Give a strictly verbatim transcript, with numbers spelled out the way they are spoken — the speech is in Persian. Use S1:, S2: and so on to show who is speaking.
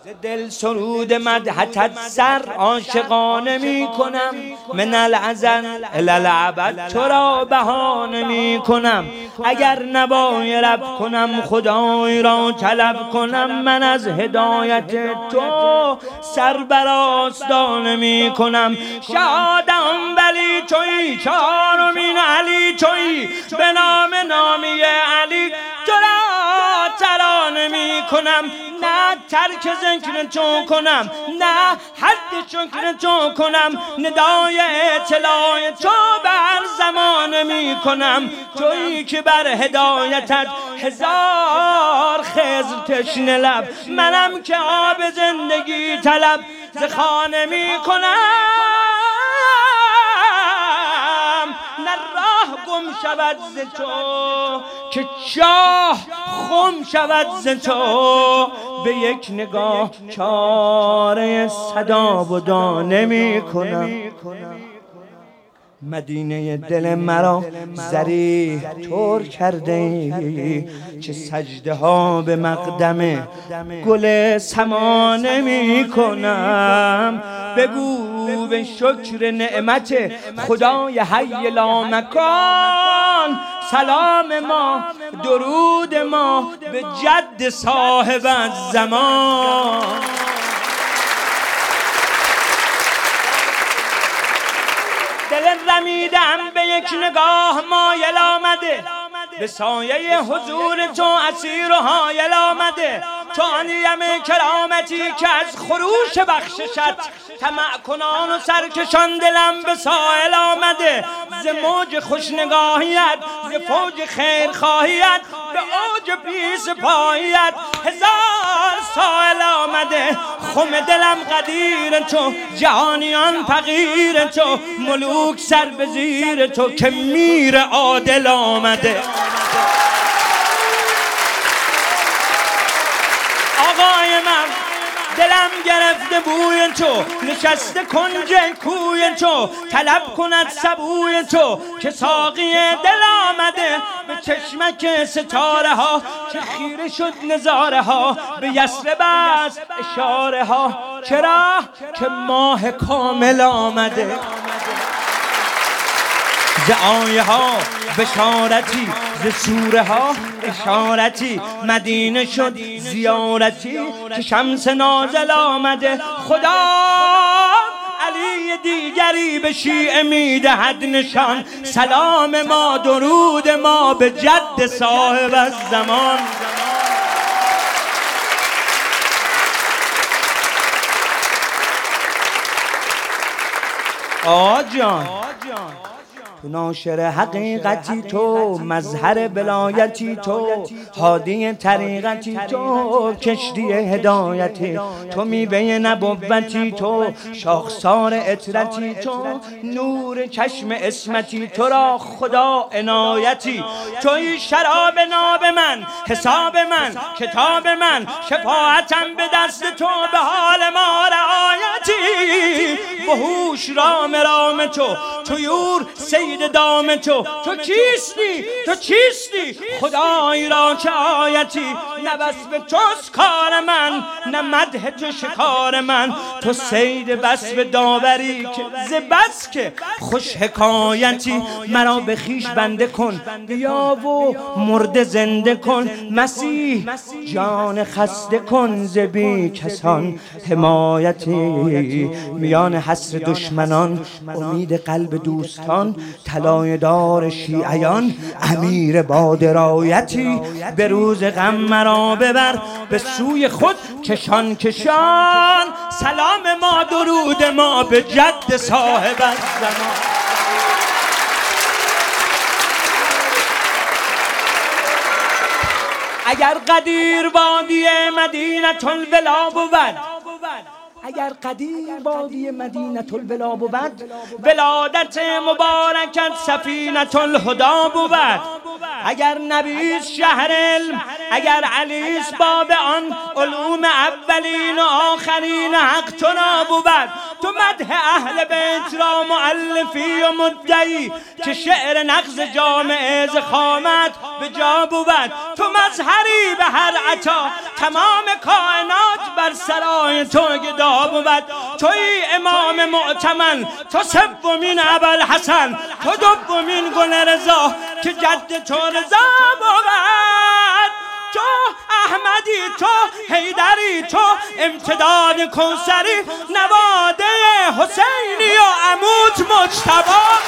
S1: دل سرود مدحتت سر عاشقانه می کنم، من الازل الی الابد تو را بهانه می کنم. اگر نوای رب کنم خدای را طلب کنم، من از هدایت تو سر بر آستانه می کنم. شادم ولی تویی، چهارمین علی تویی، به نام نامی علی تو را ترانه می کنم. نه ترک ذکر تو کنم، نه حد شکر تو کنم، ندای اطلاع تو بر زمان می کنم. تویی که بر هدایتت هزار خضر تشنه لب، منم که آب زندگی طلب ز خانه می کنم. نه راه گم شود ز تو که چاه خم شود ز تو، به یک نگاه چاره صدا و دانه می کنم. مدینه دل مرا زریح طور کرده ای، چه سجده ها به مقدم گل سمانه می کنم. بگو به شکر نعمت خدای حی لامکان، سلام ما درود ما به جد صاحب الزمان. دل رمیدم به یک نگاه مایل آمده، به سایه حضور تو اسیر و حایل آمده. تو آن یم کرامتی که از خروش بخششت طمع کنان و سرکشان دلم به سائل آمده. ز موج خوشنگاهیت، ز فوج خیرخواهیت، به اوج پیش پاییت هزار سائل آمده. خم دلم قدیر تو، جهانیان فقیر تو، ملوک سر به زیر تو که میر عادل آمده. آقای من دلم گرفته بوی تو، نشسته کنج کوی تو، طلب کند سبوی تو که ساقی دل آمده. به چشمک ستاره ها که خیره شد نظاره ها، به یسرب است اشاره ها، چرا که ماه کامل آمده. ز آیه ها بشارتی، ز سوره ها اشارتی، مدینه شد زیارتی که شمس نازل آمده. خدا علی دیگری به شیعه میدهد نشان، سلام ما درود ما به جد صاحب الزمان. آقا جان تو ناشر حقیقتی، تو مظهر ولایتی، تو هادی طریقتی، تو کشتی هدایتی، تو میوه نبوتی، تو شاخسار عطرتی، تو نور چشم اسمتی، تو را خدا عنایتی. توی شراب ناب من، حساب من، کتاب من، شفاعتم به دست تو، به حال ما رعایتی. وحوش رام رام تو، طیور سید دام تو، تو کیستی؟ تو چیستی؟ خدای را چه آیتی. نه وصف توست کار من، نه مدح تو شکار من، تو سید وصف داوری که ز بس که خوش حکایتی. مرا به خویش بنده کن، بیا و مرده زنده کن. مسیح جان خسته کن، ز بی کسان حمایتی. میان حسر دشمنان امید قلب دوستان، طلایه دار شیعیان امیر با درایتی. به روز غم مرا ببر به سوی خود کشان کشان، سلام ما درود ما به جد صاحب الزمان. اگر قدیر وادی مدینة الولا بود، اگر قدیر وادی مدینة الولا بود، ولادت مبارکت سفینة الهدی بود. اگر نبیس شهر علم، اگر علیس باب آن علوم اولین و آخرین حق تنا بود، تو مدح اهل بیت را مؤلفی و مدعی که شعر نقض جامعه ز خامت به جا بود. تو مظهری به هر عطا تمام کائنات بر سرای تو گدا بود. توی امام معتمن، تو سومین ابوالحسن، تو دومین گل رضا که جد تو رضا بود. تو احمدی، تو حیدری، تو امتداد کوثری، نواده حسینی و عمود مجتبی.